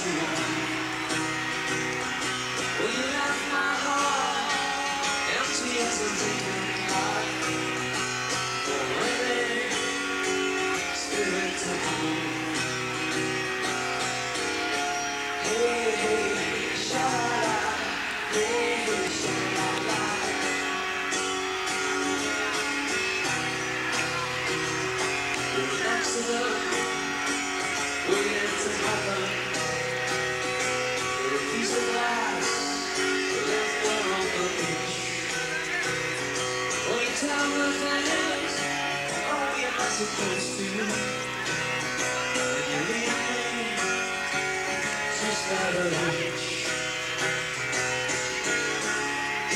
Well, you left my heart empty as a vacant lot. Forever, spirit to home. Hey, hey, sha-la-la. Hey, hey, sha-la-la. With an accident, waiting to happen. With a piece of glass left there on the beach. Well, you tell me things, oh, you're not supposed to. And you leave me just out of reach.